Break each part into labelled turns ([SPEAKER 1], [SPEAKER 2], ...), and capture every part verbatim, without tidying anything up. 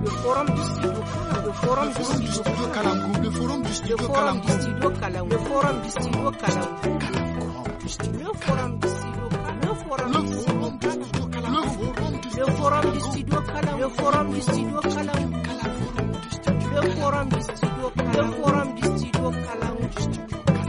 [SPEAKER 1] le forum du studio le forum du studio Kalamgou le forum du studio Kalamgou le forum du studio Kalamgou le forum du studio Kalamgou le forum du studio Kalamgou le forum du studio Kalamgou le forum du studio Kalamgou le forum du studio Kalamgou le forum du studio Kalamgou.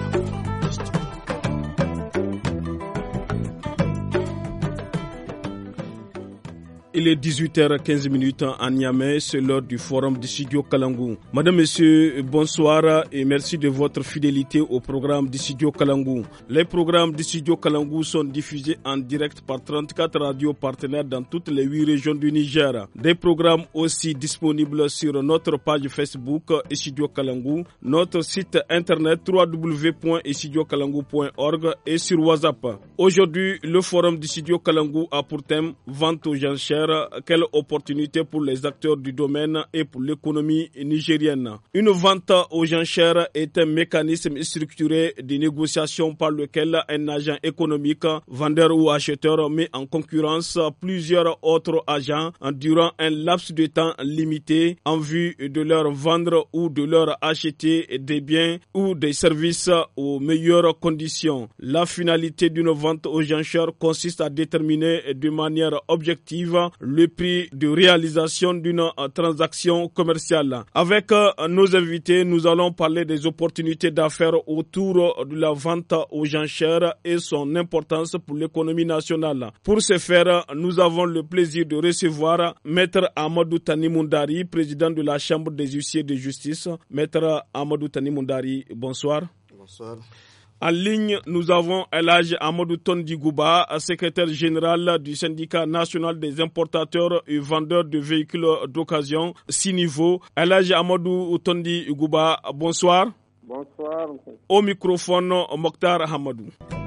[SPEAKER 2] Il est dix-huit heures quinze à Niamey, c'est l'heure du forum du studio Kalangou. Madame, Monsieur, bonsoir et merci de votre fidélité au programme du studio Kalangou. Les programmes du studio Kalangou sont diffusés en direct par trente-quatre radios partenaires dans toutes les huit régions du Niger. Des programmes aussi disponibles sur notre page Facebook Studio Kalangou, notre site internet w w w point studio kalangou point org et sur WhatsApp. Aujourd'hui, le forum du studio Kalangou a pour thème vente aux enchères. Quelle opportunité pour les acteurs du domaine et pour l'économie nigérienne. Une vente aux enchères est un mécanisme structuré de négociation par lequel un agent économique, vendeur ou acheteur, met en concurrence plusieurs autres agents durant un laps de temps limité en vue de leur vendre ou de leur acheter des biens ou des services aux meilleures conditions. La finalité d'une vente aux enchères consiste à déterminer de manière objective le prix de réalisation d'une transaction commerciale. Avec nos invités, nous allons parler des opportunités d'affaires autour de la vente aux enchères et son importance pour l'économie nationale. Pour ce faire, nous avons le plaisir de recevoir Maître Amadou Tani Moundari, président de la Chambre des huissiers de justice. Maître Amadou Tani Moundari, bonsoir.
[SPEAKER 3] Bonsoir.
[SPEAKER 2] En ligne, nous avons Elhadji Amadou Tondi Gouba, secrétaire général du syndicat national des importateurs et vendeurs de véhicules d'occasion, six niveaux. Elhadji Amadou Tondi Gouba, bonsoir.
[SPEAKER 4] Bonsoir.
[SPEAKER 2] Au microphone, Mokhtar Hamadou.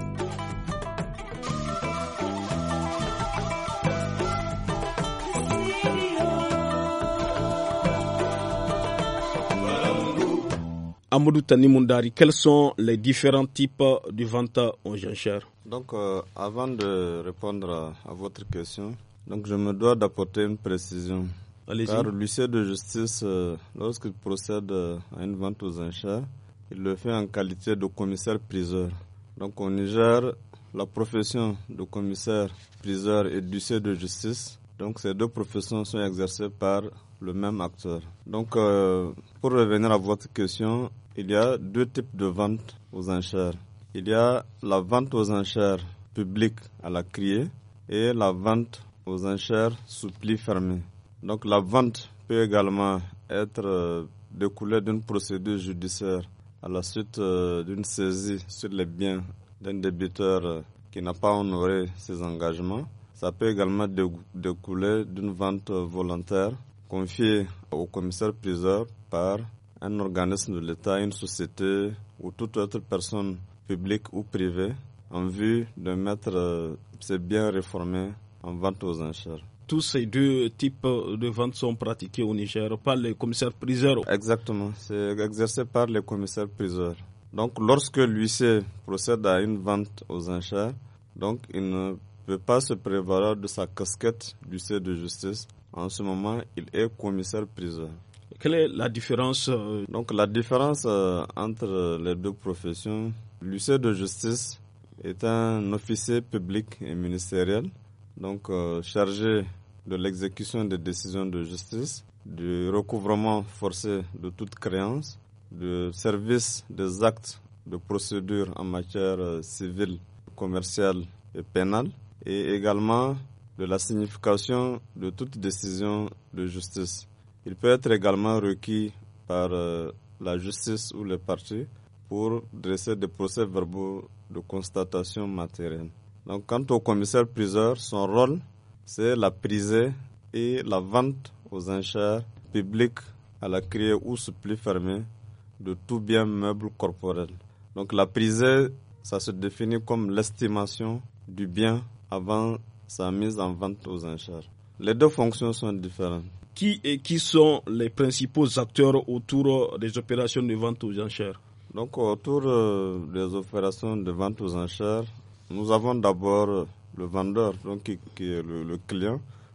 [SPEAKER 2] Amadou Tani Moundari, quels sont les différents types de vente aux enchères?
[SPEAKER 3] Donc, euh, avant de répondre à, à votre question, donc je me dois d'apporter une précision.
[SPEAKER 2] Allez-y.
[SPEAKER 3] Car l'huissier de justice, euh, lorsqu'il procède euh, à une vente aux enchères, il le fait en qualité de commissaire-priseur. Donc, au Niger, la profession de commissaire-priseur et d'huissier de justice, donc ces deux professions sont exercées par le même acteur. Donc, euh, pour revenir à votre question, il y a deux types de ventes aux enchères. Il y a la vente aux enchères publiques à la criée et la vente aux enchères sous pli fermé. Donc la vente peut également être euh, découlée d'une procédure judiciaire à la suite euh, d'une saisie sur les biens d'un débiteur euh, qui n'a pas honoré ses engagements. Ça peut également découler d'une vente volontaire confiée au commissaire-priseur par un organisme de l'État, une société ou toute autre personne publique ou privée en vue de mettre euh, ces biens réformés en vente aux enchères.
[SPEAKER 2] Tous ces deux types de ventes sont pratiqués au Niger par les commissaires-priseurs.
[SPEAKER 3] Exactement, c'est exercé par les commissaires-priseurs. Donc lorsque l'huissier procède à une vente aux enchères, donc il ne peut pas se prévaloir de sa casquette d'huissier de justice. En ce moment, il est commissaire-priseur.
[SPEAKER 2] Quelle est la différence euh...
[SPEAKER 3] Donc la différence euh, entre les deux professions, l'huissier de justice est un officier public et ministériel, donc euh, chargé de l'exécution des décisions de justice, du recouvrement forcé de toute créance, du service des actes de procédure en matière euh, civile, commerciale et pénale, et également de la signification de toute décision de justice. Il peut être également requis par euh, la justice ou les parties pour dresser des procès-verbaux de constatation matérielle. Donc, quant au commissaire-priseur, son rôle, c'est la prisée et la vente aux enchères publiques à la criée ou sous pli fermé de tout bien meuble corporel. Donc, la prisée, ça se définit comme l'estimation du bien avant sa mise en vente aux enchères. Les deux fonctions sont différentes.
[SPEAKER 2] Qui et qui sont les principaux acteurs autour des opérations de vente aux enchères?
[SPEAKER 3] Donc, autour euh, des opérations de vente aux enchères, nous avons d'abord le vendeur, donc qui, qui est le, le client.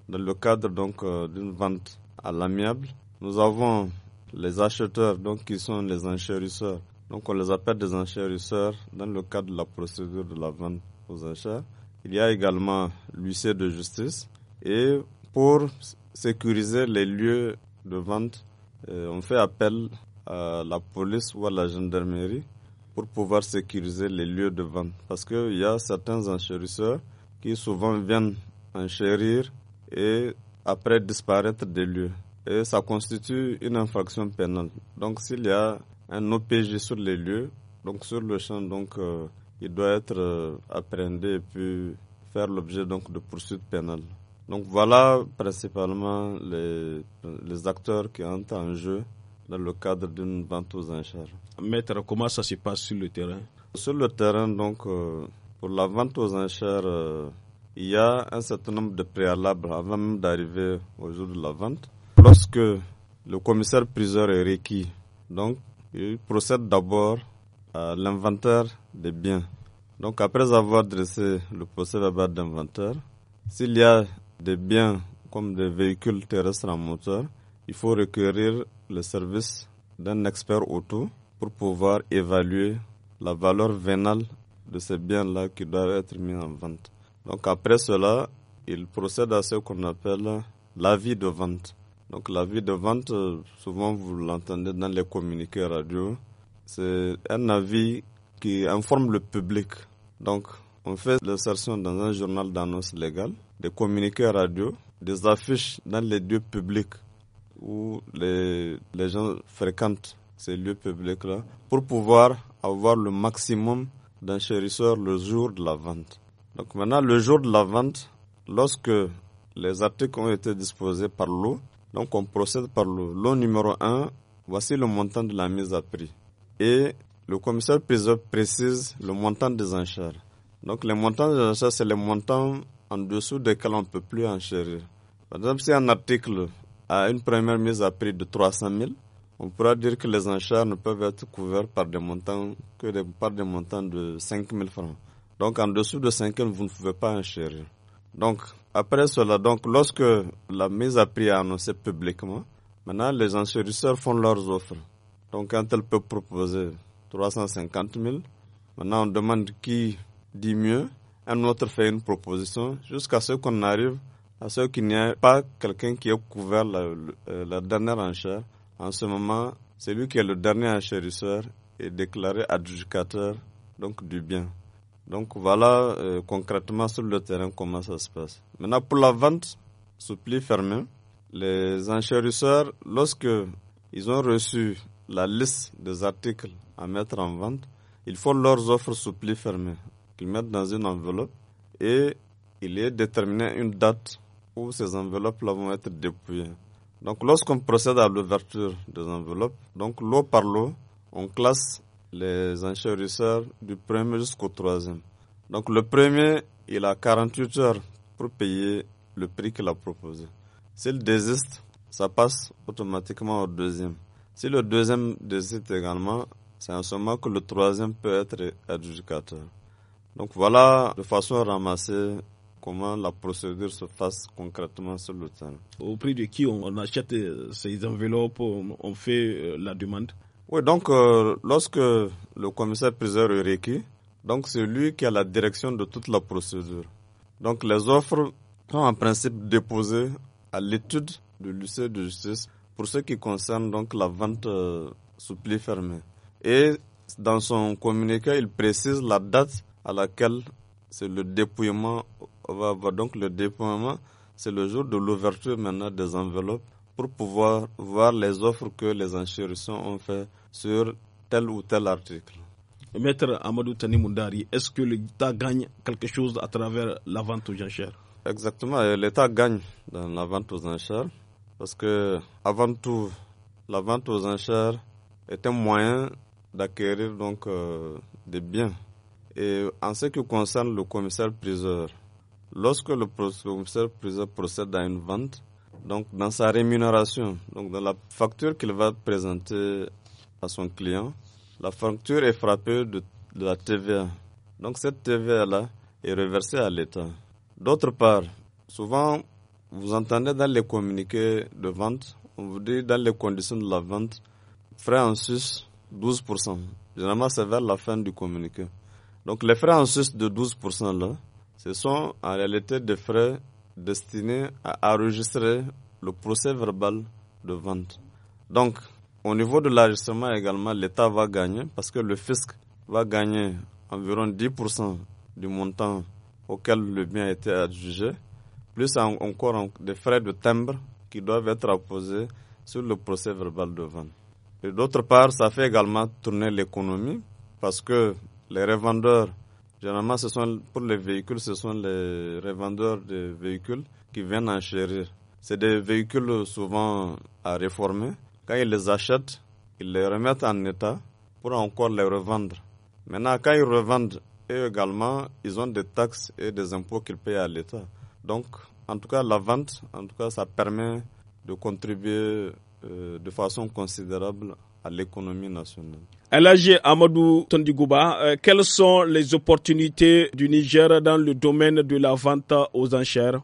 [SPEAKER 3] dans le cadre donc euh, d'une vente à l'amiable. Nous avons les acheteurs donc qui sont les enchérisseurs. Donc on les appelle des enchérisseurs dans le cadre de la procédure de la vente aux enchères. Il y a également l'huissier de justice. Et pour sécuriser les lieux de vente, euh, on fait appel à la police ou à la gendarmerie pour pouvoir sécuriser les lieux de vente. Parce qu'il y a certains enchérisseurs qui souvent viennent enchérir et après disparaître des lieux. Et ça constitue une infraction pénale. Donc s'il y a un O P J sur les lieux, donc sur le champ, donc euh, il doit être euh, appréhendé et puis faire l'objet donc de poursuites pénales. Donc voilà principalement les, les acteurs qui entrent en jeu dans le cadre d'une vente aux enchères.
[SPEAKER 2] Maître, comment ça se passe sur le terrain? Sur
[SPEAKER 3] le terrain, donc, euh, pour la vente aux enchères, euh, il y a un certain nombre de préalables avant même d'arriver au jour de la vente. Lorsque le commissaire-priseur est requis, donc, il procède d'abord à l'inventaire des biens. Donc, après avoir dressé le procès-verbal d'inventaire, s'il y a des biens comme des véhicules terrestres en moteur, il faut requérir le service d'un expert auto pour pouvoir évaluer la valeur vénale de ces biens-là qui doivent être mis en vente. Donc après cela, il procède à ce qu'on appelle l'avis de vente. Donc l'avis de vente, souvent vous l'entendez dans les communiqués radio, c'est un avis qui informe le public. Donc on fait l'insertion dans un journal d'annonce légale, des communiqués radio, des affiches dans les lieux publics où les, les gens fréquentent ces lieux publics-là pour pouvoir avoir le maximum d'enchérisseurs le jour de la vente. Donc maintenant, le jour de la vente, lorsque les articles ont été disposés par lot, donc on procède par lot. Lot numéro un, voici le montant de la mise à prix. Et le commissaire-priseur précise le montant des enchères. Donc les montants des enchères, c'est les montants en dessous desquels on ne peut plus enchérir. Par exemple, si un article a une première mise à prix de trois cent mille, on pourra dire que les enchères ne peuvent être couvertes par des montants que des, par des montants de cinq mille francs. Donc en dessous de cinq mille, vous ne pouvez pas enchérir. Donc après cela, donc lorsque la mise à prix est annoncée publiquement, maintenant les enchérisseurs font leurs offres. Donc quand elles peuvent proposer trois cent cinquante mille, maintenant on demande qui dit mieux, un autre fait une proposition, jusqu'à ce qu'on arrive à ce qu'il n'y ait pas quelqu'un qui ait couvert la, la dernière enchère. En ce moment, celui qui est le dernier enchérisseur est déclaré adjudicateur donc, du bien. Donc voilà euh, concrètement sur le terrain comment ça se passe. Maintenant pour la vente sous pli fermé, les enchérisseurs, lorsque ils ont reçu la liste des articles à mettre en vente, ils font leurs offres sous pli fermé, qu'ils mettent dans une enveloppe et il est déterminé une date où ces enveloppes-là vont être dépouillées. Donc lorsqu'on procède à l'ouverture des enveloppes, donc lot par lot, on classe les enchérisseurs du premier jusqu'au troisième. Donc le premier, il a quarante-huit heures pour payer le prix qu'il a proposé. S'il désiste, ça passe automatiquement au deuxième. Si le deuxième désiste également, c'est en ce moment que le troisième peut être adjudicateur. Donc voilà de façon ramassée comment la procédure se fasse concrètement sur le terrain.
[SPEAKER 2] Au prix de qui on, on achète ces enveloppes, on, on fait euh, la demande?
[SPEAKER 3] Oui, donc euh, lorsque le commissaire-priseur est requis, donc c'est lui qui a la direction de toute la procédure. Donc les offres sont en principe déposées à l'étude de l'huissier de justice pour ce qui concerne donc la vente euh, sous pli fermé. Et dans son communiqué, il précise la date à laquelle c'est le dépouillement va avoir. Donc le dépouillement, c'est le jour de l'ouverture maintenant des enveloppes pour pouvoir voir les offres que les enchérisseurs ont fait sur tel ou tel article.
[SPEAKER 2] Maître Amadou Tani Moundari, est-ce que l'État gagne quelque chose à travers la vente aux enchères?
[SPEAKER 3] Exactement, l'État gagne dans la vente aux enchères parce que avant tout, la vente aux enchères est un moyen d'acquérir donc euh, des biens. Et en ce qui concerne le commissaire-priseur, lorsque le commissaire-priseur procède à une vente, donc dans sa rémunération, donc dans la facture qu'il va présenter à son client, la facture est frappée de, de la T V A. Donc cette T V A-là est reversée à l'État. D'autre part, souvent vous entendez dans les communiqués de vente, on vous dit dans les conditions de la vente, frais en sus douze pour cent. Généralement, c'est vers la fin du communiqué. Donc, les frais en sus de douze pour cent là, ce sont en réalité des frais destinés à enregistrer le procès verbal de vente. Donc, au niveau de l'enregistrement également, l'État va gagner parce que le fisc va gagner environ dix pour cent du montant auquel le bien a été adjugé, plus encore des frais de timbre qui doivent être apposés sur le procès verbal de vente. Et d'autre part, ça fait également tourner l'économie parce que les revendeurs, généralement ce sont pour les véhicules, ce sont les revendeurs de véhicules qui viennent enchérir. C'est des véhicules souvent à réformer. Quand ils les achètent, ils les remettent en état pour encore les revendre. Maintenant, quand ils revendent, eux également, ils ont des taxes et des impôts qu'ils payent à l'État. Donc, en tout cas, la vente, en tout cas, ça permet de contribuer euh, de façon considérable à l'économie nationale.
[SPEAKER 2] Elhadji Amadou Tondigouba, euh, quelles sont les opportunités du Niger dans le domaine de la vente aux enchères?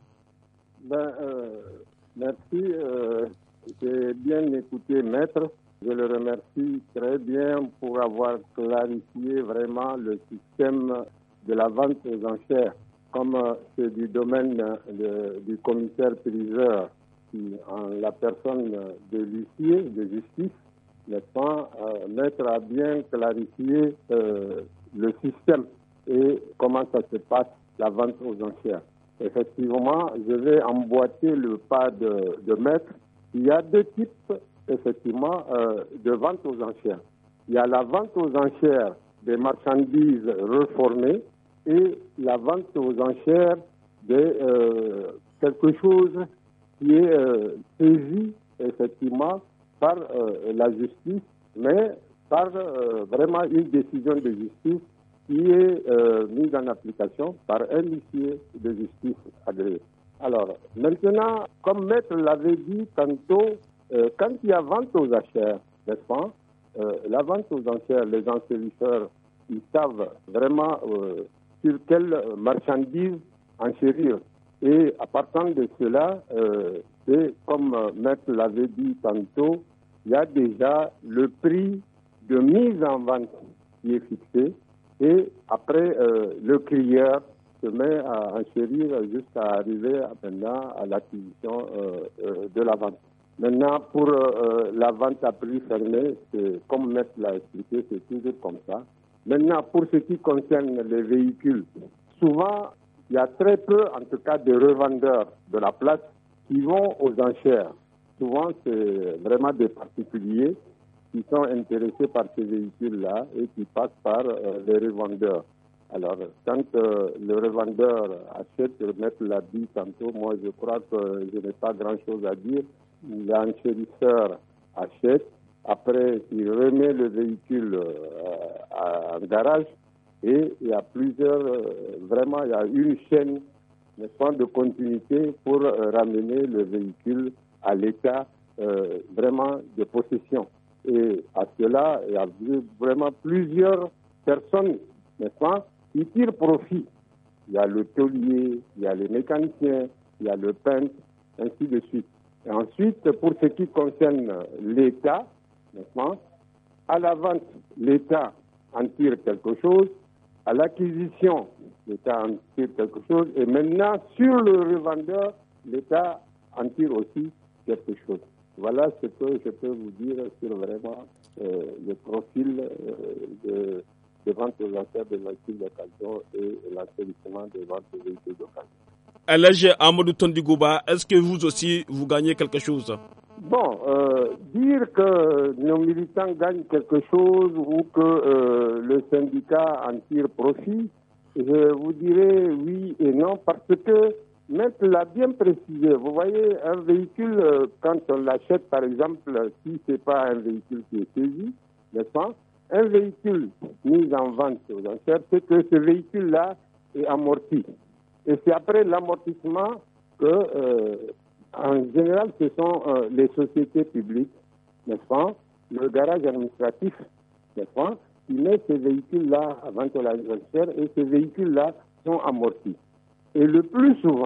[SPEAKER 4] Ben, euh, merci. Euh, j'ai bien écouté Maître. Je le remercie très bien pour avoir clarifié vraiment le système de la vente aux enchères. Comme euh, c'est du domaine de, du commissaire-priseur, qui, en la personne de l'huissier de justice, n'est-ce pas, euh, Maître a bien clarifié euh, le système et comment ça se passe, la vente aux enchères. Effectivement, je vais emboîter le pas de, de Maître. Il y a deux types, effectivement, euh, de vente aux enchères. Il y a la vente aux enchères des marchandises reformées et la vente aux enchères de euh, quelque chose qui est euh, saisi, effectivement, par euh, la justice, mais par euh, vraiment une décision de justice qui est euh, mise en application par un huissier de justice agréé. Alors, maintenant, comme Maître l'avait dit tantôt, euh, quand il y a vente aux enchères, n'est-ce pas, euh, la vente aux enchères, les enchérisseurs, ils savent vraiment euh, sur quelle marchandise enchérir. Et à partir de cela, euh, c'est comme euh, Maître l'avait dit tantôt, il y a déjà le prix de mise en vente qui est fixé. Et après, euh, le crieur se met à enchérir jusqu'à arriver à, maintenant à l'acquisition euh, euh, de la vente. Maintenant, pour euh, la vente à prix fermé, c'est, comme Maître l'a expliqué, c'est toujours comme ça. Maintenant, pour ce qui concerne les véhicules, souvent, il y a très peu, en tout cas, de revendeurs de la place qui vont aux enchères. Souvent, c'est vraiment des particuliers qui sont intéressés par ces véhicules-là et qui passent par euh, les revendeurs. Alors, quand euh, le revendeur achète, le Maître l'a dit tantôt, moi je crois que je n'ai pas grand-chose à dire. L'enchérisseur achète, après il remet le véhicule euh, en garage et il y a plusieurs, euh, vraiment il y a une chaîne, n'est-ce pas, de continuité pour euh, ramener le véhicule à l'état euh, vraiment de possession. Et à cela, il y a vraiment plusieurs personnes, n'est-ce pas, qui tirent profit. Il y a le tôlier, il y a les mécaniciens, il y a le peintre, ainsi de suite. Et ensuite, pour ce qui concerne l'État, n'est-ce pas, à la vente, l'État en tire quelque chose, à l'acquisition, l'État en tire quelque chose, et maintenant, sur le revendeur, l'État en tire aussi quelque chose. Voilà ce que je peux vous dire sur vraiment euh, le profil euh, de, de vente aux enchères des véhicules d'occasion et l'assainissement des ventes de véhicules d'occasion.
[SPEAKER 2] Elhadji Amadou Tondigouba, est-ce que vous aussi, vous gagnez quelque chose?
[SPEAKER 4] Bon, euh, dire que nos militants gagnent quelque chose ou que euh, le syndicat en tire profit, je vous dirais oui et non, parce que Maître l'a bien précisé. Vous voyez, un véhicule, euh, quand on l'achète, par exemple, si ce n'est pas un véhicule qui est saisi, n'est-ce pas, un véhicule mis en vente aux enchères, c'est que ce véhicule-là est amorti. Et c'est après l'amortissement que, euh, en général, ce sont euh, les sociétés publiques, n'est-ce pas, le garage administratif, n'est-ce pas, qui met ces véhicules-là à vente aux enchères et ces véhicules-là sont amortis. Et le plus souvent,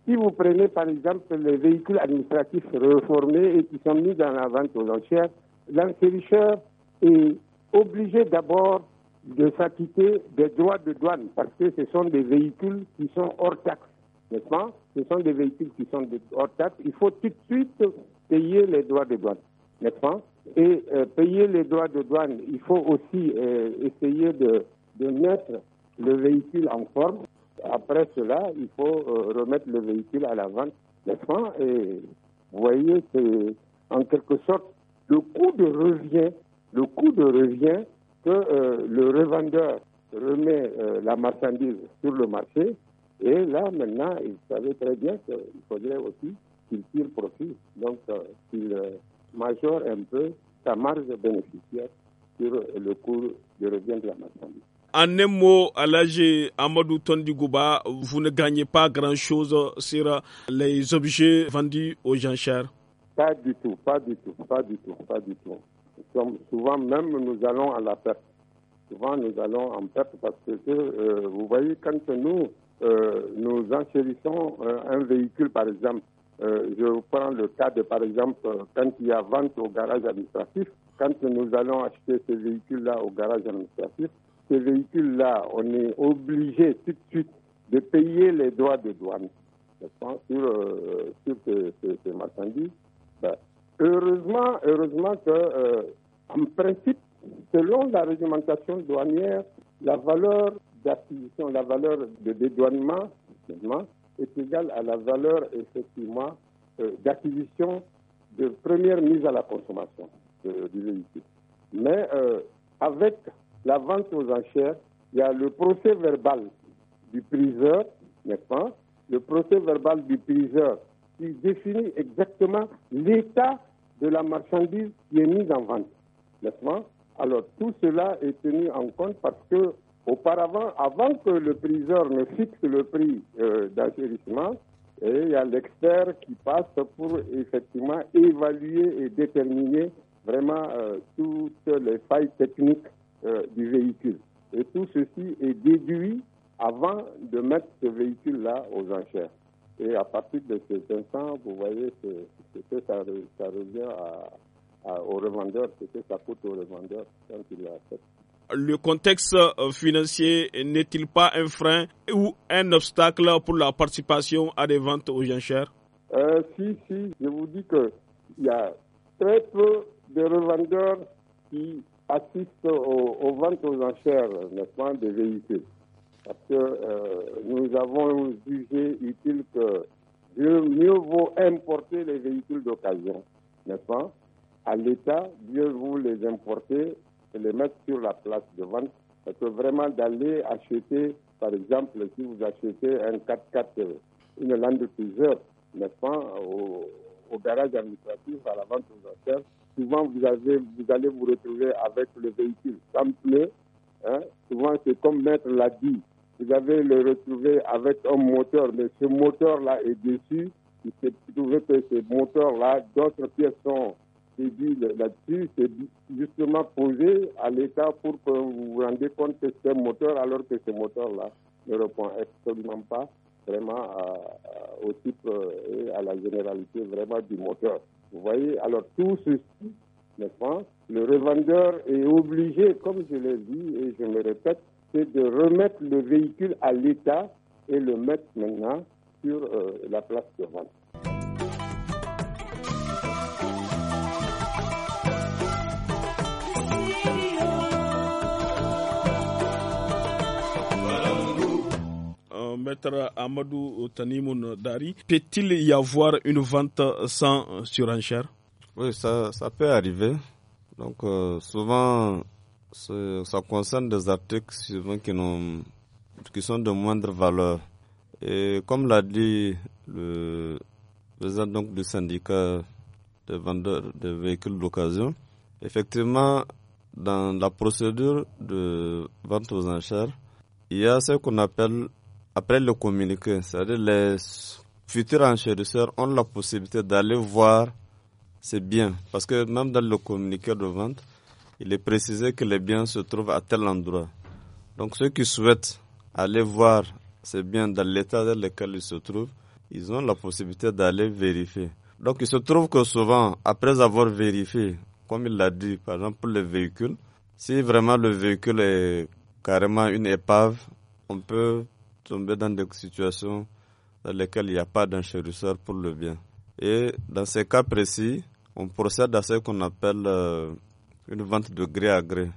[SPEAKER 4] Si vous prenez par exemple les véhicules administratifs reformés et qui sont mis dans la vente aux enchères, l'enchérisseur est obligé d'abord de s'acquitter des droits de douane parce que ce sont des véhicules qui sont hors taxe, n'est-ce pas? Ce sont des véhicules qui sont hors taxe. Il faut tout de suite payer les droits de douane, n'est-ce pas? Et euh, payer les droits de douane, il faut aussi euh, essayer de, de mettre le véhicule en forme. Après cela, il faut euh, remettre le véhicule à la vente, n'est-ce pas? Et vous voyez, c'est en quelque sorte le coût de revient, le coût de revient que euh, le revendeur remet euh, la marchandise sur le marché. Et là, maintenant, il savait très bien qu'il faudrait aussi qu'il tire profit. Donc, euh, qu'il euh, majore un peu sa marge bénéficiaire sur le coût de revient de la marchandise.
[SPEAKER 2] En un mot, à l'âge Amadou Tondigouba, vous ne gagnez pas grand-chose sur les objets vendus aux enchères?
[SPEAKER 4] Pas du tout, pas du tout, pas du tout, pas du tout. Souvent même, nous allons à la perte. Souvent, nous allons en perte parce que, euh, vous voyez, quand nous, euh, nous enchérissons euh, un véhicule, par exemple, euh, je prends le cas de, par exemple, quand il y a vente au garage administratif, quand nous allons acheter ces véhicules-là au garage administratif, ces véhicules-là, on est obligé tout de suite de payer les droits de douane sur, euh, sur ces, ces, ces marchandises. Ben, heureusement, heureusement que, euh, en principe, selon la réglementation douanière, la valeur d'acquisition, la valeur de dédouanement est égale à la valeur, effectivement, euh, d'acquisition de première mise à la consommation euh, du véhicule. Mais euh, avec la vente aux enchères, il y a le procès verbal du priseur, n'est-ce pas? Le procès verbal du priseur qui définit exactement l'état de la marchandise qui est mise en vente, n'est-ce pas? Alors, tout cela est tenu en compte parce que, auparavant, avant que le priseur ne fixe le prix euh, d'enchérissement, il y a l'expert qui passe pour effectivement évaluer et déterminer vraiment euh, toutes les failles techniques euh, du véhicule. Et tout ceci est déduit avant de mettre ce véhicule-là aux enchères. Et à partir de cet instant, vous voyez que, que ça, ça revient à, à, au revendeur, ce que ça coûte au revendeur quand il l'achète.
[SPEAKER 2] Le contexte financier n'est-il pas un frein ou un obstacle pour la participation à des ventes aux enchères?
[SPEAKER 4] euh, Si, si, je vous dis qu'il y a très peu de revendeurs qui assistent aux, aux ventes aux enchères, n'est-ce pas, des véhicules. Parce que euh, nous avons jugé utile que mieux, mieux vaut importer les véhicules d'occasion, n'est-ce pas? À l'État, mieux vaut les importer et les mettre sur la place de vente. Parce que vraiment d'aller acheter, par exemple, si vous achetez un quatre-quatre, une Land Cruiser, n'est-ce pas, au, au garage administratif, à la vente aux enchères, souvent vous, avez, vous allez vous retrouver avec le véhicule sans pneu. Hein? Souvent c'est comme Maître l'a dit. Vous allez le retrouver avec un moteur, mais ce moteur-là est dessus. Il s'est trouvé que ce moteur-là, d'autres pièces sont dédiées là-dessus. C'est justement posé à l'État pour que vous vous rendiez compte que c'est un moteur, alors que ce moteur-là ne répond absolument pas vraiment à, à, au type et à la généralité vraiment du moteur. Vous voyez, alors tout ceci, n'est-ce pas, le revendeur est obligé, comme je l'ai dit et je me répète, c'est de remettre le véhicule à l'État et le mettre maintenant sur euh, la place de vente.
[SPEAKER 2] Euh, Maître Amadou Tanimoun Dari, peut-il y avoir une vente sans surenchère?
[SPEAKER 3] Oui, ça, ça peut arriver. Donc euh, souvent, ça concerne des articles souvent qui, n'ont, qui sont de moindre valeur. Et comme l'a dit le président donc, du syndicat des vendeurs de véhicules d'occasion, effectivement, dans la procédure de vente aux enchères, il y a ce qu'on appelle, après le communiqué, c'est-à-dire les futurs enchérisseurs ont la possibilité d'aller voir ces biens. Parce que même dans le communiqué de vente, il est précisé que les biens se trouvent à tel endroit. Donc ceux qui souhaitent aller voir ces biens dans l'état dans lequel ils se trouvent, ils ont la possibilité d'aller vérifier. Donc il se trouve que souvent, après avoir vérifié, comme il l'a dit, par exemple pour les véhicules, si vraiment le véhicule est carrément une épave, on peut tomber dans des situations dans lesquelles il n'y a pas d'enchérisseur pour le bien. Et dans ces cas précis, on procède à ce qu'on appelle euh, une vente de gré à gré.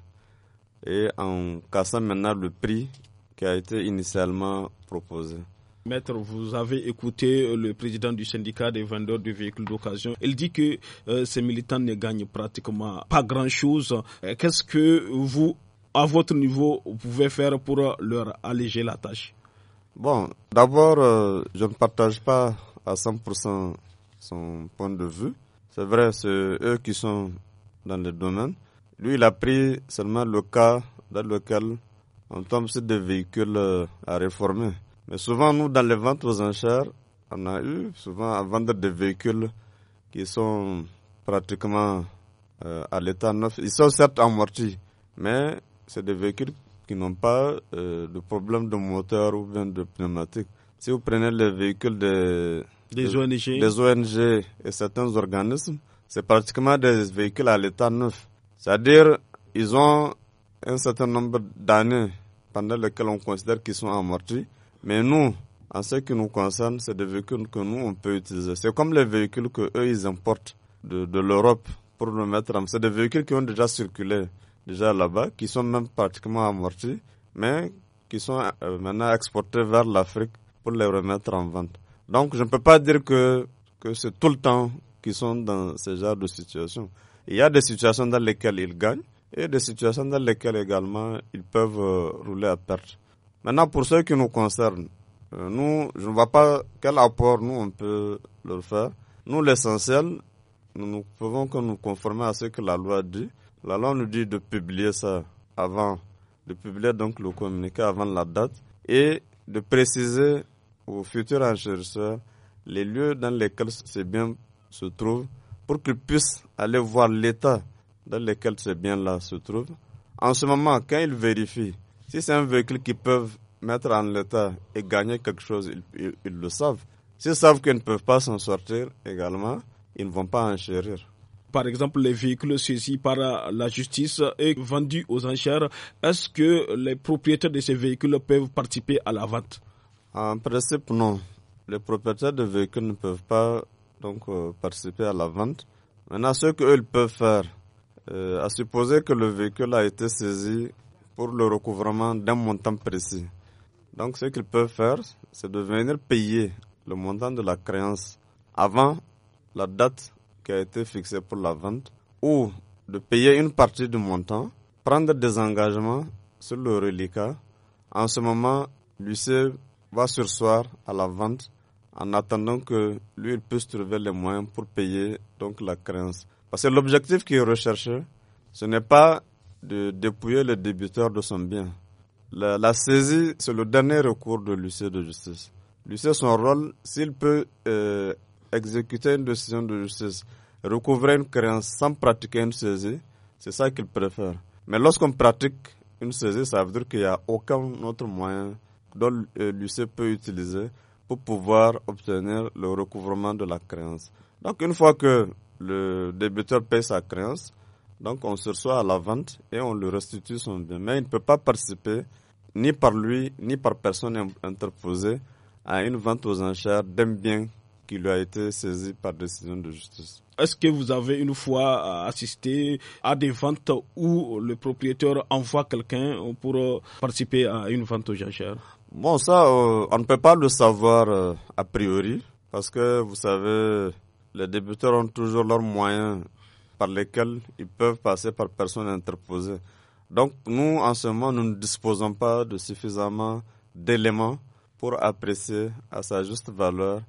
[SPEAKER 3] Et en cassant maintenant le prix qui a été initialement proposé.
[SPEAKER 2] Maître, vous avez écouté le président du syndicat des vendeurs de véhicules d'occasion. Il dit que euh, ces militants ne gagnent pratiquement pas grand-chose. Qu'est-ce que vous, à votre niveau, vous pouvez faire pour leur alléger la tâche?
[SPEAKER 3] Bon, d'abord, euh, je ne partage pas à cent pour cent son point de vue. C'est vrai, c'est eux qui sont dans le domaine. Lui, il a pris seulement le cas dans lequel on tombe sur des véhicules euh, à réformer. Mais souvent, nous, dans les ventes aux enchères, on a eu souvent à vendre des véhicules qui sont pratiquement euh, à l'état neuf. Ils sont certes amortis, mais c'est des véhicules qui n'ont pas euh, de problème de moteur ou bien de pneumatique. Si vous prenez les véhicules des,
[SPEAKER 2] des,
[SPEAKER 3] des,
[SPEAKER 2] O N G.
[SPEAKER 3] des O N G et certains organismes, c'est pratiquement des véhicules à l'état neuf. C'est-à-dire, ils ont un certain nombre d'années pendant lesquelles on considère qu'ils sont amortis. Mais nous, en ce qui nous concerne, c'est des véhicules que nous, on peut utiliser. C'est comme les véhicules qu'eux, ils importent de, de l'Europe pour le mettre en... C'est des véhicules qui ont déjà circulé, déjà là-bas, qui sont même pratiquement amortis, mais qui sont euh, maintenant exportés vers l'Afrique pour les remettre en vente. Donc, je ne peux pas dire que, que c'est tout le temps qu'ils sont dans ce genre de situation. Il y a des situations dans lesquelles ils gagnent et des situations dans lesquelles également ils peuvent euh, rouler à perte. Maintenant, pour ceux qui nous concernent, euh, nous, je ne vois pas quel apport nous on peut leur faire. Nous, l'essentiel, nous ne pouvons que nous conformer à ce que la loi dit. La loi nous dit de publier ça avant, de publier donc le communiqué avant la date et de préciser aux futurs enchérisseurs les lieux dans lesquels ces biens se trouvent pour qu'ils puissent aller voir l'état dans lequel ces biens-là se trouvent. En ce moment, quand ils vérifient, si c'est un véhicule qu'ils peuvent mettre en l'état et gagner quelque chose, ils, ils, ils le savent. S'ils savent qu'ils ne peuvent pas s'en sortir également, ils ne vont pas enchérir.
[SPEAKER 2] Par exemple, les véhicules saisis par la justice et vendus aux enchères, est-ce que les propriétaires de ces véhicules peuvent participer à la vente?
[SPEAKER 3] En principe, non. Les propriétaires de véhicules ne peuvent pas donc, euh, participer à la vente. Maintenant, ce qu'eux peuvent faire, euh, à supposer que le véhicule a été saisi pour le recouvrement d'un montant précis. Donc, ce qu'ils peuvent faire, c'est de venir payer le montant de la créance avant la date qui a été fixée pour la vente ou de payer une partie du montant, prendre des engagements sur le reliquat. En ce moment, l'huissier va surseoir à la vente en attendant que lui il puisse trouver les moyens pour payer donc la créance. Parce que l'objectif qui est recherché, ce n'est pas de dépouiller le débiteur de son bien. La, la saisie, c'est le dernier recours de l'huissier de justice. L'huissier, son rôle, s'il peut euh, exécuter une décision de justice, recouvrer une créance sans pratiquer une saisie, c'est ça qu'il préfère. Mais lorsqu'on pratique une saisie, ça veut dire qu'il n'y a aucun autre moyen dont l'huissier peut utiliser pour pouvoir obtenir le recouvrement de la créance. Donc, une fois que le débiteur paye sa créance, donc on se reçoit à la vente et on lui restitue son bien. Mais il ne peut pas participer, ni par lui, ni par personne interposée, à une vente aux enchères d'un bien qui lui a été saisi par décision de justice.
[SPEAKER 2] Est-ce que vous avez une fois assisté à des ventes où le propriétaire envoie quelqu'un pour participer à une vente aux enchères?
[SPEAKER 3] Bon, ça, euh, on ne peut pas le savoir euh, a priori, parce que vous savez, les débiteurs ont toujours leurs moyens par lesquels ils peuvent passer par personne interposée. Donc, nous, en ce moment, nous ne disposons pas de suffisamment d'éléments pour apprécier à sa juste valeur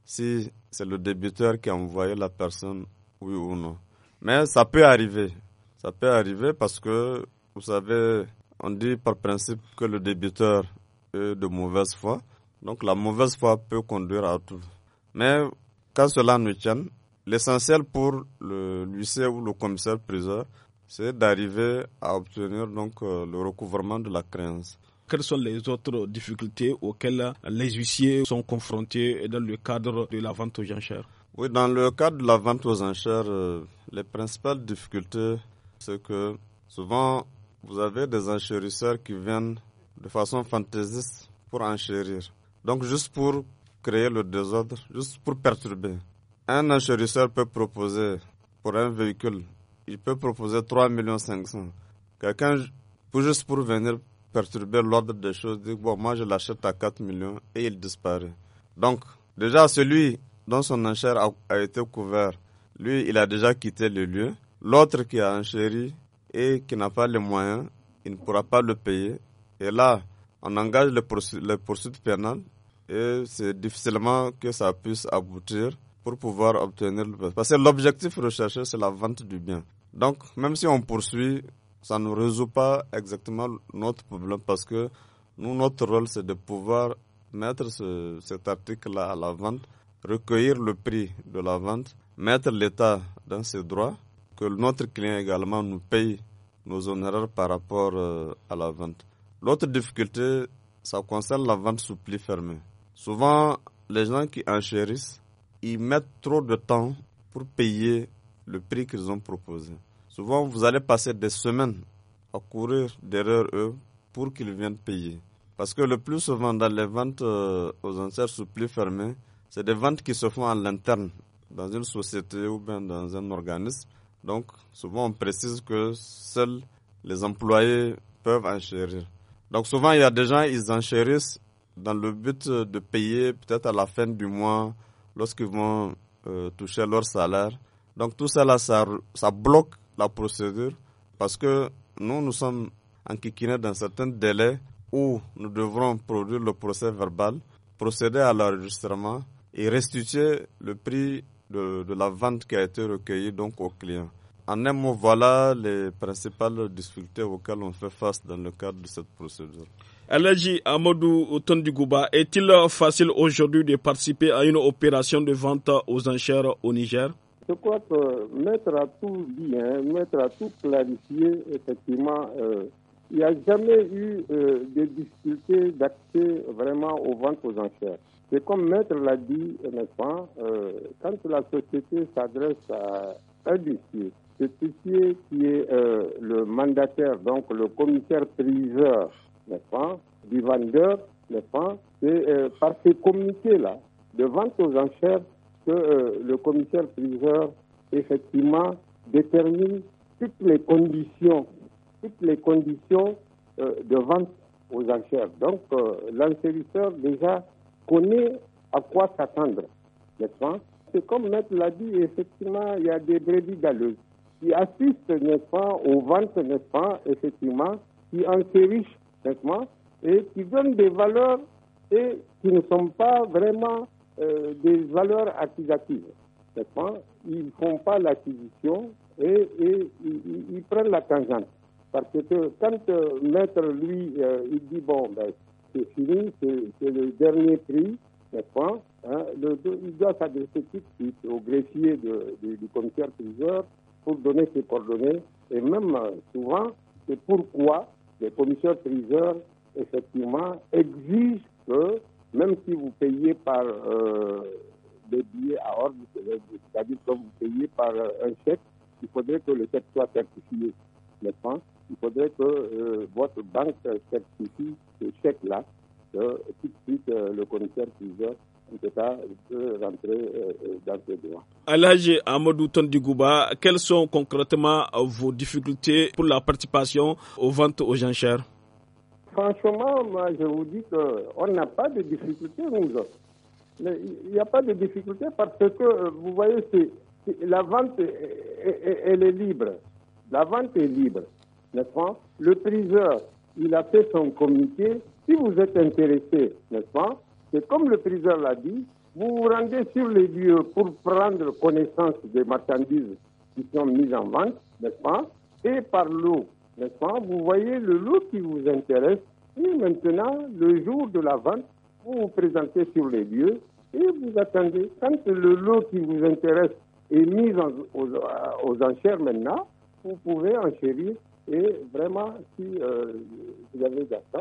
[SPEAKER 3] si c'est le débiteur qui a envoyé la personne, oui ou non. Mais ça peut arriver. Ça peut arriver parce que, vous savez, on dit par principe que le débiteur est de mauvaise foi. Donc la mauvaise foi peut conduire à tout. Mais quand cela nous tient, l'essentiel pour le l'huissier ou le commissaire priseur, c'est d'arriver à obtenir donc euh, le recouvrement de la créance.
[SPEAKER 2] quelles sont les autres difficultés auxquelles les huissiers sont confrontés dans le cadre de la vente aux enchères?
[SPEAKER 3] Oui, dans le cadre de la vente aux enchères, euh, les principales difficultés, c'est que souvent, vous avez des enchérisseurs qui viennent de façon fantaisiste pour enchérir. Donc, juste pour créer le désordre, juste pour perturber. Un enchérisseur peut proposer pour un véhicule, il peut proposer trois millions cinq cents mille. Quelqu'un, pour juste pour venir perturber l'ordre des choses, dit bon, moi je l'achète à quatre millions et il disparaît. Donc, déjà celui dont son enchère a, a été couvert, lui, il a déjà quitté le lieu. L'autre qui a enchéri et qui n'a pas les moyens, il ne pourra pas le payer. Et là, on engage les poursuites, les poursuites pénales et c'est difficilement que ça puisse aboutir pour pouvoir obtenir le bien. Parce que l'objectif recherché, c'est la vente du bien. Donc, même si on poursuit, ça ne résout pas exactement notre problème parce que nous, notre rôle, c'est de pouvoir mettre ce, cet article-là à la vente, recueillir le prix de la vente, mettre l'État dans ses droits, que notre client également nous paye nos honoraires par rapport euh, à la vente. L'autre difficulté, ça concerne la vente sous pli fermé. Souvent, les gens qui enchérissent, ils mettent trop de temps pour payer le prix qu'ils ont proposé. Souvent, vous allez passer des semaines à courir derrière eux pour qu'ils viennent payer. Parce que le plus souvent, dans les ventes euh, aux enchères sous pli fermé, c'est des ventes qui se font à l'interne, dans une société ou bien dans un organisme. Donc, souvent, on précise que seuls les employés peuvent enchérir. Donc, souvent, il y a des gens, ils enchérissent dans le but de payer peut-être à la fin du mois, lorsqu'ils vont euh, toucher leur salaire. Donc, tout ça, là, ça, ça bloque la procédure parce que nous, nous sommes enquiquinés dans certains délais où nous devrons produire le procès verbal, procéder à l'enregistrement et restituer le prix de, de la vente qui a été recueillie donc au client. En un mot, voilà les principales difficultés auxquelles on fait face dans le cadre de cette procédure.
[SPEAKER 2] Alhaji Amadou Tondigouba, est-il facile aujourd'hui de participer à une opération de vente aux enchères au Niger?
[SPEAKER 4] Je crois que Maître a tout dit, hein, Maître a tout clarifié. Effectivement, euh, il n'y a jamais eu euh, de difficulté d'accès vraiment aux ventes aux enchères. C'est comme Maître l'a dit, n'est-ce pas, euh, quand la société s'adresse à un huissier, cet huissier qui est euh, le mandataire, donc le commissaire-priseur, n'est-ce pas, du vendeur, n'est-ce pas, c'est euh, par ces communiqués-là de vente aux enchères que euh, le commissaire-priseur, effectivement, détermine toutes les conditions, toutes les conditions euh, de vente aux enchères. Donc, euh, l'enchérisseur, déjà, connaît à quoi s'attendre, n'est-ce pas? C'est comme Maître l'a dit, effectivement, il y a des brebis galeuses qui assistent, n'est-ce pas, aux ventes, n'est-ce pas, effectivement, qui enchérissent, n'est-ce pas, et qui donnent des valeurs et qui ne sont pas vraiment euh, des valeurs accusatives, n'est-ce pas? Ils ne font pas l'acquisition et, et ils, ils prennent la tangente. Parce que quand euh, Maître, lui, euh, il dit, bon, ben, c'est fini, c'est, c'est le dernier prix, n'est-ce pas? Hein, le, il doit s'adresser tout de suite au greffier de, de, du commissaire-priseur pour donner ses coordonnées. Et même euh, souvent, c'est pourquoi les commissaires-priseurs, effectivement, exigent que, même si vous payez par euh, des billets à ordre, c'est-à-dire que vous payez par euh, un chèque, il faudrait que le chèque soit certifié, n'est-ce pas? Il faudrait que euh, votre banque certifie ce chèque-là, que tout de suite euh, le commissaire-priseur, en tout cas, peut rentrer euh, dans ses droits.
[SPEAKER 2] Alhaji Amadou Tondigouba, quelles sont concrètement vos difficultés pour la participation aux ventes aux enchères?
[SPEAKER 4] Franchement, moi, je vous dis qu'on n'a pas de difficultés, nous autres. Il n'y a pas de difficulté parce que, vous voyez, c'est, c'est, la vente, elle est libre. La vente est libre, n'est-ce pas? Le priseur, il a fait son communiqué. Si vous êtes intéressé, n'est-ce pas? C'est comme le priseur l'a dit, vous vous rendez sur les lieux pour prendre connaissance des marchandises qui sont mises en vente, n'est-ce pas? Et par lot, n'est-ce pas? Vous voyez le lot qui vous intéresse et maintenant, le jour de la vente, vous vous présentez sur les lieux et vous attendez. Quand le lot qui vous intéresse est mis en, aux, aux enchères maintenant, vous pouvez enchérir et vraiment, si euh, vous avez d'attente,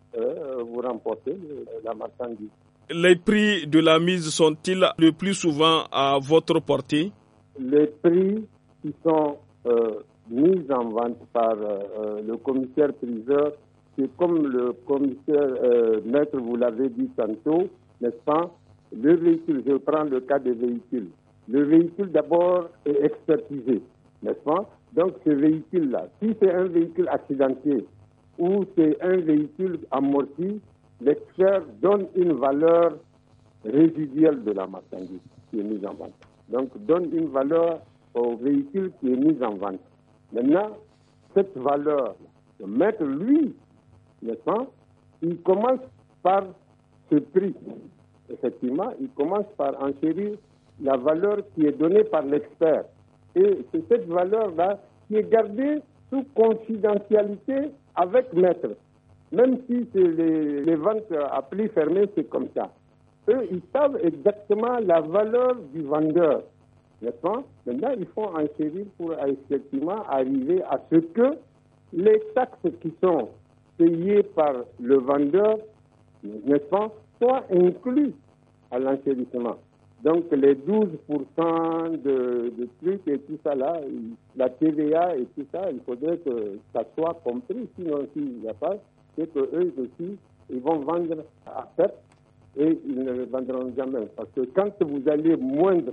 [SPEAKER 4] euh, vous remportez la marchandise.
[SPEAKER 2] Les prix de la mise sont-ils le plus souvent à votre portée?
[SPEAKER 4] Les prix qui sont euh, mis en vente par euh, le commissaire-priseur, c'est comme le commissaire euh, maître vous l'avez dit tantôt, n'est-ce pas? Le véhicule, je prends le cas des véhicules. Le véhicule d'abord est expertisé, n'est-ce pas? Donc ce véhicule-là, si c'est un véhicule accidenté ou c'est un véhicule amorti, l'expert donne une valeur résiduelle de la marchandise qui est mise en vente. Donc donne une valeur au véhicule qui est mis en vente. Maintenant, cette valeur, le maître, lui, n'est-ce pas, il commence par ce prix. Effectivement, il commence par enchérir la valeur qui est donnée par l'expert. Et c'est cette valeur-là qui est gardée sous confidentialité avec maître. Même si c'est les, les ventes à prix fermé, c'est comme ça. Eux, ils savent exactement la valeur du vendeur. N'est-ce pas? Maintenant, il faut enchérir pour effectivement arriver à ce que les taxes qui sont payées par le vendeur, n'est-ce pas, soient inclus à l'enchérissement. Donc les douze pour cent de, de trucs et tout ça là, la T V A et tout ça, il faudrait que ça soit compris. Sinon, s'il n'y a pas, c'est qu'eux aussi, ils vont vendre à perte et ils ne le vendront jamais. Parce que quand vous allez moindre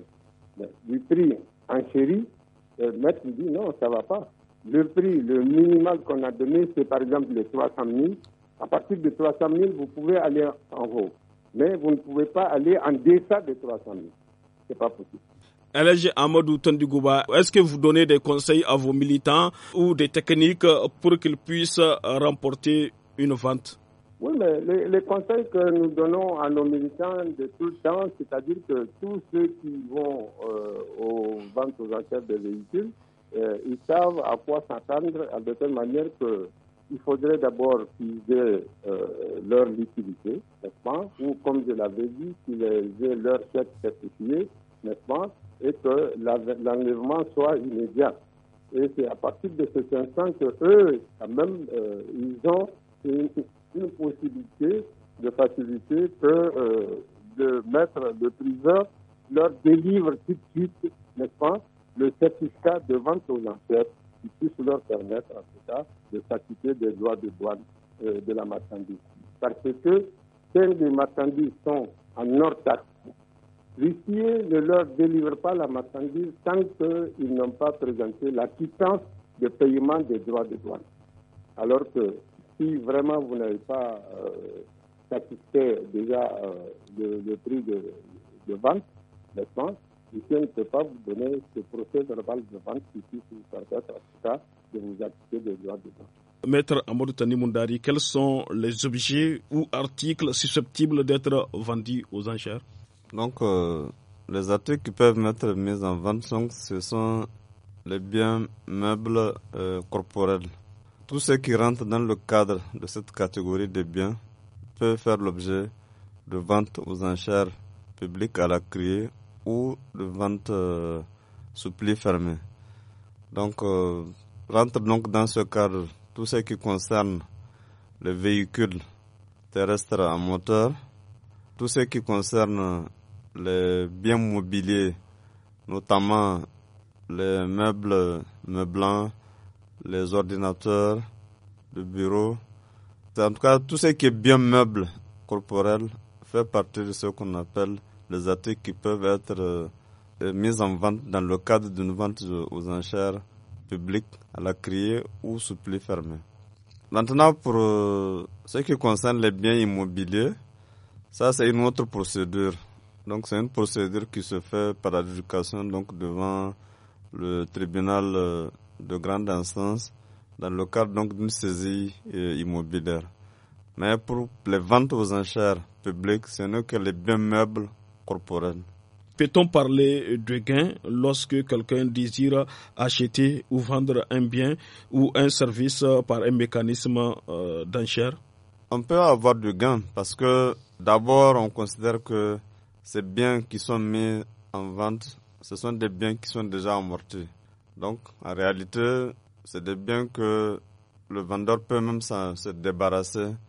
[SPEAKER 4] du prix enchéri, le maître dit non, ça ne va pas. Le prix, le minimal qu'on a donné, c'est par exemple les trois cent mille. À partir de trois cent mille, vous pouvez aller en haut. Mais vous ne pouvez pas aller en deçà de trois cent mille. Ce n'est pas possible.
[SPEAKER 2] Elhadji Amadou Tondigouba, est-ce que vous donnez des conseils à vos militants ou des techniques pour qu'ils puissent remporter une vente?
[SPEAKER 4] Oui, mais les, les conseils que nous donnons à nos militants de tout le temps, c'est-à-dire que tous ceux qui vont euh, aux ventes aux enchères des véhicules, euh, ils savent à quoi s'attendre, de telle manière qu'il faudrait d'abord qu'ils aient euh, leur liquidité, n'est-ce pas, ou comme je l'avais dit, qu'ils aient leur chèque certifié, n'est-ce pas, et que l'enlèvement soit immédiat. Et c'est à partir de cet instant que eux, quand même, euh, ils ont une, une possibilité de faciliter que euh, de mettre le priseur leur délivre tout de suite, n'est-ce pas, le certificat de vente aux enchères qui puisse leur permettre, en tout cas, de s'acquitter des droits de douane euh, de la marchandise. Parce que quand les marchandises sont en hors taxe, l'huissier ne leur délivre pas la marchandise tant qu'ils n'ont pas présenté la quittance de paiement des droits de douane. Alors que si vraiment vous n'avez pas euh, satisfait déjà euh, le, le prix de, de vente, n'est-ce pas, l'huissier ne peut pas vous donner ce procès verbal de vente qui puisse vous permettre, en tout cas, de vous acquitter des droits de douane.
[SPEAKER 2] Maître Amadou Tani Moundari, quels sont les objets ou articles susceptibles d'être vendus aux enchères?
[SPEAKER 3] Donc, euh, les articles qui peuvent être mis en vente, sont, ce sont les biens meubles euh, corporels. Tout ce qui rentre dans le cadre de cette catégorie de biens peut faire l'objet de vente aux enchères publiques à la criée ou de vente euh, sous pli fermé. Donc, euh, rentre donc dans ce cadre tout ce qui concerne les véhicules terrestres à moteur, tout ce qui concerne les biens mobiliers, notamment les meubles meublants, les ordinateurs de bureau. En tout cas, tout ce qui est bien meuble corporel fait partie de ce qu'on appelle les articles qui peuvent être euh, mis en vente dans le cadre d'une vente aux enchères publiques à la criée ou sous pli fermé. Maintenant, pour euh, ce qui concerne les biens immobiliers, ça c'est une autre procédure. Donc c'est une procédure qui se fait par adjudication donc devant le tribunal euh, de grande instance dans le cadre donc d'une saisie euh, immobilière. Mais pour les ventes aux enchères publiques, ce n'est que les biens meubles corporels.
[SPEAKER 2] Peut-on parler de gain lorsque quelqu'un désire acheter ou vendre un bien ou un service par un mécanisme euh, d'enchère?
[SPEAKER 3] On peut avoir du gain parce que d'abord on considère que ces biens qui sont mis en vente, ce sont des biens qui sont déjà amortis. Donc en réalité, c'est des biens que le vendeur peut même se débarrasser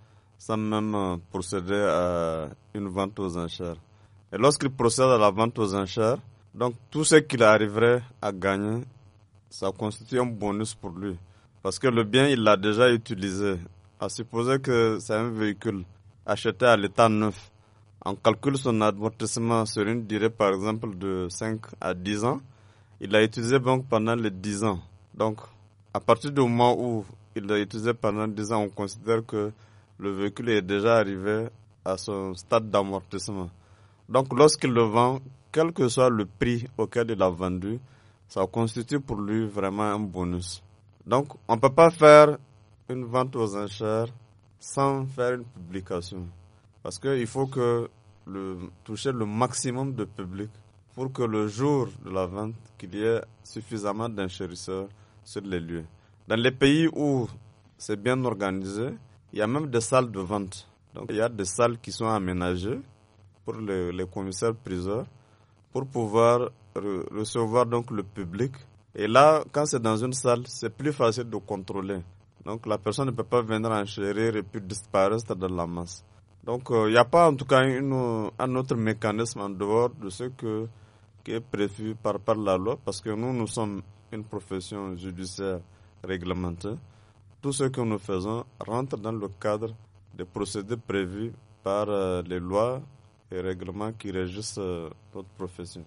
[SPEAKER 3] sans même euh, procéder à une vente aux enchères. Et lorsqu'il procède à la vente aux enchères, donc tout ce qu'il arriverait à gagner, ça constitue un bonus pour lui. Parce que le bien, il l'a déjà utilisé. À supposer que c'est un véhicule acheté à l'état neuf. On calcule son amortissement sur une durée, par exemple, de cinq à dix ans. Il l'a utilisé donc pendant les dix ans. Donc, à partir du moment où il l'a utilisé pendant dix ans, on considère que le véhicule est déjà arrivé à son stade d'amortissement. Donc, lorsqu'il le vend, quel que soit le prix auquel il a vendu, ça constitue pour lui vraiment un bonus. Donc, on ne peut pas faire une vente aux enchères sans faire une publication. Parce qu'il faut que le, toucher le maximum de public pour que le jour de la vente, qu'il y ait suffisamment d'enchérisseurs sur les lieux. Dans les pays où c'est bien organisé, il y a même des salles de vente. Donc, il y a des salles qui sont aménagées pour les, les commissaires-priseurs pour pouvoir re- recevoir donc le public. Et là, quand c'est dans une salle, c'est plus facile de contrôler. Donc, la personne ne peut pas venir enchérir et puis disparaître dans la masse. Donc, il euh, n'y a pas en tout cas une, un autre mécanisme en dehors de ce que, qui est prévu par, par la loi, parce que nous, nous sommes une profession judiciaire réglementée. Tout ce que nous faisons rentre dans le cadre des procédés prévus par euh, les lois et règlements qui régissent euh, notre profession.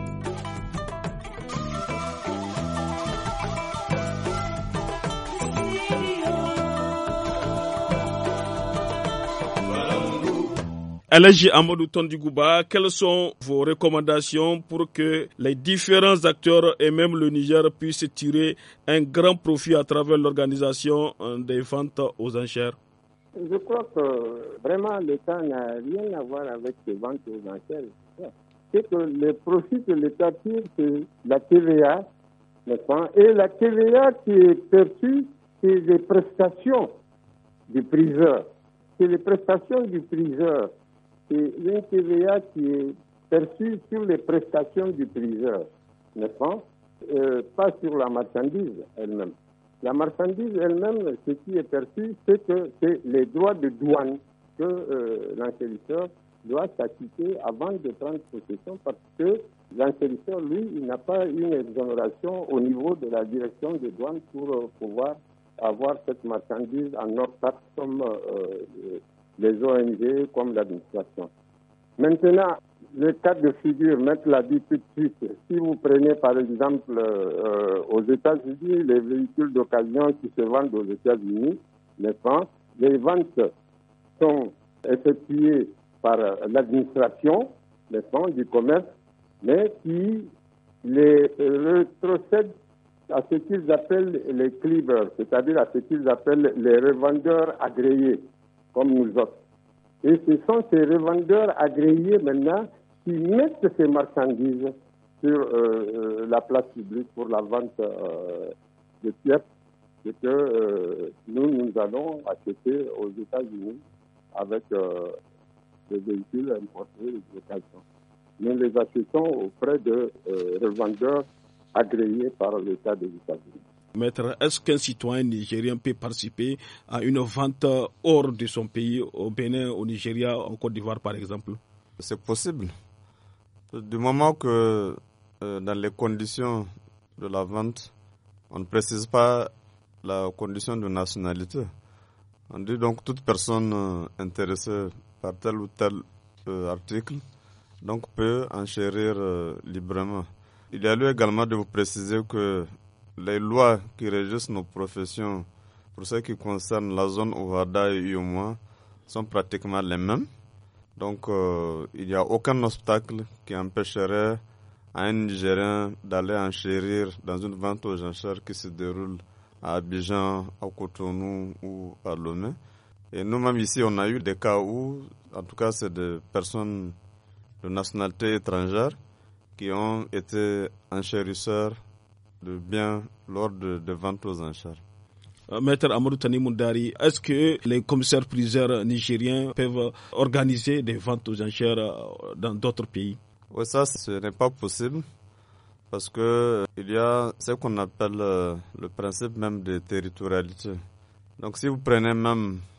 [SPEAKER 2] Elhaji Amadou Tondigouba, quelles sont vos recommandations pour que les différents acteurs et même le Niger puissent tirer un grand profit à travers l'organisation des ventes aux enchères?
[SPEAKER 4] Je crois que vraiment l'État n'a rien à voir avec ces ventes aux enchères. C'est que le profit que l'État tire, c'est la T V A, n'est-ce pas? Et la T V A qui est perçue, c'est des prestations du priseur. C'est les prestations du priseur. C'est une T V A qui est perçue sur les prestations du priseur, n'est-ce pas? Euh, pas sur la marchandise elle-même. La marchandise elle-même, ce qui est perçu, c'est que c'est les droits de douane que euh, l'enchérisseur doit s'acquitter avant de prendre possession, parce que l'enchérisseur, lui, il n'a pas une exonération au niveau de la direction des douanes pour euh, pouvoir avoir cette marchandise en hors taxe comme euh, les O N G, comme l'administration. Maintenant, le cas de figure, Maître l'a dit tout de suite, si vous prenez par exemple euh, aux États-Unis les véhicules d'occasion qui se vendent aux États-Unis, n'est-ce pas, les ventes sont effectuées par l'administration, n'est-ce pas, du commerce, mais qui les retrocèdent à ce qu'ils appellent les cleavers, c'est-à-dire à ce qu'ils appellent les revendeurs agréés, comme nous autres. Et ce sont ces revendeurs agréés maintenant qui mettent ces marchandises sur euh, la place publique pour la vente euh, de pièces, ce que euh, nous, nous allons acheter aux États-Unis avec euh, des véhicules importés d'occasion. Nous les achetons auprès de euh, revendeurs agréés par l'État des États-Unis.
[SPEAKER 2] Maître, est-ce qu'un citoyen nigérien peut participer à une vente hors de son pays, au Bénin, au Nigeria, en Côte d'Ivoire par exemple?
[SPEAKER 3] C'est possible. Du moment que euh, dans les conditions de la vente, on ne précise pas la condition de nationalité. On dit donc toute personne euh, intéressée par tel ou tel euh, article donc peut enchérir euh, librement. Il y a lieu également de vous préciser que les lois qui régissent nos professions, pour ce qui concerne la zone Ovada et U M O A, sont pratiquement les mêmes. Donc, euh, il n'y a aucun obstacle qui empêcherait à un Nigérien d'aller enchérir dans une vente aux enchères qui se déroule à Abidjan, à Cotonou ou à Lomé. Et nous-mêmes ici, on a eu des cas où, en tout cas, c'est des personnes de nationalité étrangère qui ont été enchérisseurs de biens lors de, de ventes aux enchères.
[SPEAKER 2] Maître Amadou Tani Moundari, est-ce que les commissaires priseurs nigériens peuvent organiser des ventes aux enchères dans d'autres pays?
[SPEAKER 3] Oui, ça, ce n'est pas possible parce que il y a ce qu'on appelle le principe même de territorialité. Donc, si vous prenez même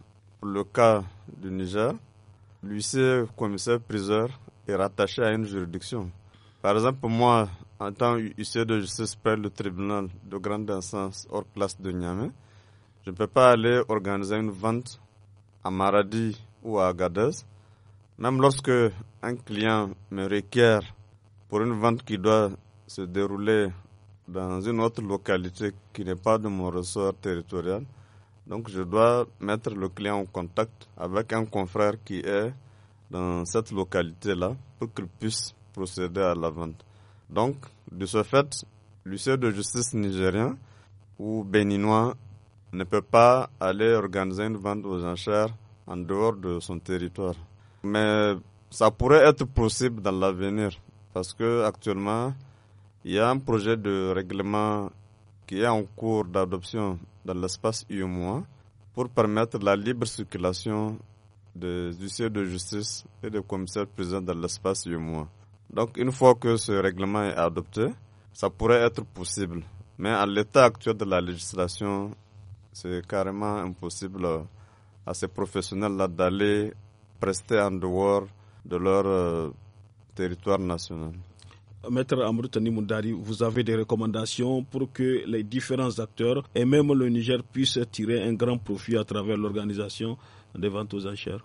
[SPEAKER 3] pour le cas du Niger, l'huissier commissaire-priseur est rattaché à une juridiction. Par exemple, moi, en tant qu'huissier de justice près le tribunal de grande instance hors classe de Niamey, je ne peux pas aller organiser une vente à Maradi ou à Agadez. Même lorsque un client me requiert pour une vente qui doit se dérouler dans une autre localité qui n'est pas de mon ressort territorial, donc je dois mettre le client en contact avec un confrère qui est dans cette localité-là pour qu'il puisse procéder à la vente. Donc, de ce fait, l'huissier de justice nigérien ou béninois ne peut pas aller organiser une vente aux enchères en dehors de son territoire. Mais ça pourrait être possible dans l'avenir parce que actuellement, il y a un projet de règlement qui est en cours d'adoption dans l'espace U E M O A pour permettre la libre circulation des huissiers de justice et des commissaires-priseurs dans l'espace U E M O A. Donc, une fois que ce règlement est adopté, ça pourrait être possible. Mais à l'état actuel de la législation, c'est carrément impossible à ces professionnels-là d'aller prester en dehors de leur euh, territoire national.
[SPEAKER 2] Maître Amadou Tani Moundari, vous avez des recommandations pour que les différents acteurs et même le Niger puissent tirer un grand profit à travers l'organisation des ventes aux enchères?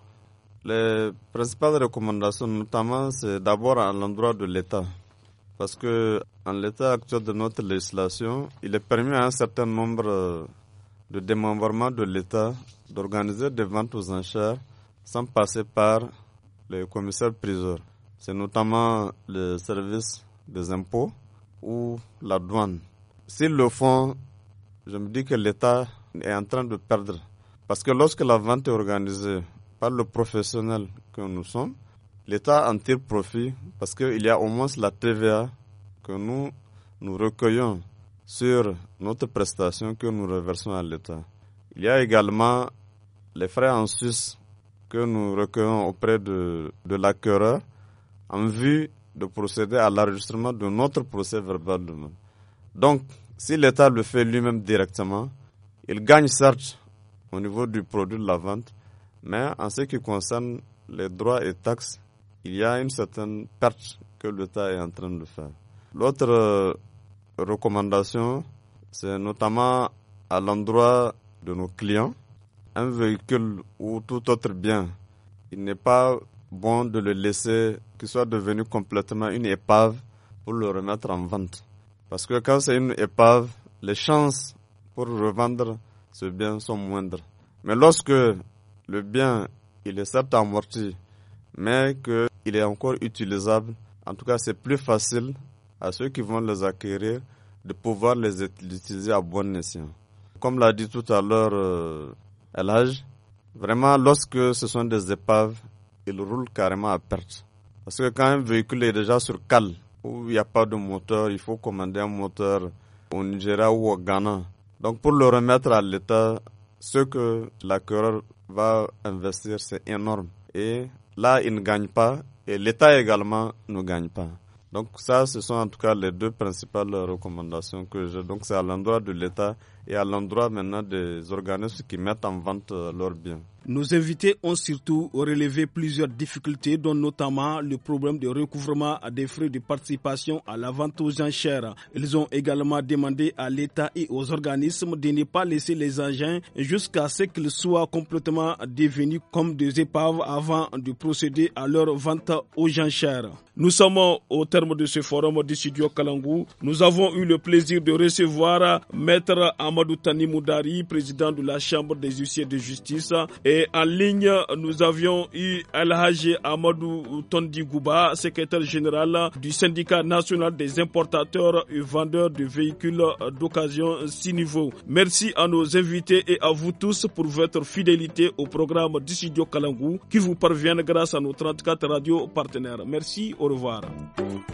[SPEAKER 3] Les principales recommandations, notamment, c'est d'abord à l'endroit de l'État. Parce que en l'état actuel de notre législation, il est permis à un certain nombre de démembrements de l'État d'organiser des ventes aux enchères sans passer par les commissaires-priseurs. C'est notamment le service des impôts ou la douane. S'ils le font, je me dis que l'État est en train de perdre. Parce que lorsque la vente est organisée par le professionnel que nous sommes, l'État en tire profit parce qu'il y a au moins la T V A que nous, nous recueillons sur notre prestation que nous reversons à l'État. Il y a également les frais en sus que nous recueillons auprès de, de l'acquéreur en vue de procéder à l'enregistrement de notre procès verbal. Donc, si l'État le fait lui-même directement, il gagne certes au niveau du produit de la vente, mais en ce qui concerne les droits et taxes, il y a une certaine perte que l'État est en train de faire. L'autre euh, recommandation, c'est notamment à l'endroit de nos clients. Un véhicule ou tout autre bien, il n'est pas bon de le laisser qu'il soit devenu complètement une épave pour le remettre en vente. Parce que quand c'est une épave, les chances pour revendre ce bien sont moindres. Mais lorsque le bien, il est certes amorti, mais qu'il est encore utilisable, en tout cas c'est plus facile à ceux qui vont les acquérir de pouvoir les utiliser à bon escient. Comme l'a dit tout à l'heure euh, El Hadj, vraiment lorsque ce sont des épaves, ils roulent carrément à perte. Parce que quand un véhicule est déjà sur cale, où il n'y a pas de moteur, il faut commander un moteur au Nigeria ou au Ghana. Donc pour le remettre à l'État, ce que l'acquéreur va investir, c'est énorme. Et là, il ne gagne pas, et l'État également ne gagne pas. Donc ça, ce sont en tout cas les deux principales recommandations que j'ai. Donc c'est à l'endroit de l'État et à l'endroit maintenant des organismes qui mettent en vente leurs biens.
[SPEAKER 2] Nos invités ont surtout relevé plusieurs difficultés, dont notamment le problème de recouvrement des frais de participation à la vente aux enchères. Ils ont également demandé à l'État et aux organismes de ne pas laisser les engins jusqu'à ce qu'ils soient complètement devenus comme des épaves avant de procéder à leur vente aux enchères. Nous sommes au terme de ce forum du studio Kalangou. Nous avons eu le plaisir de recevoir Maître Amadou Tani Moundari, président de la Chambre des huissiers de justice, et en ligne, nous avions eu El Hadj Amadou Tondi Gouba, secrétaire général du syndicat national des importateurs et vendeurs de véhicules d'occasion six niveaux. Merci à nos invités et à vous tous pour votre fidélité au programme du studio Kalangou qui vous parvient grâce à nos trente-quatre radios partenaires. Merci, au revoir.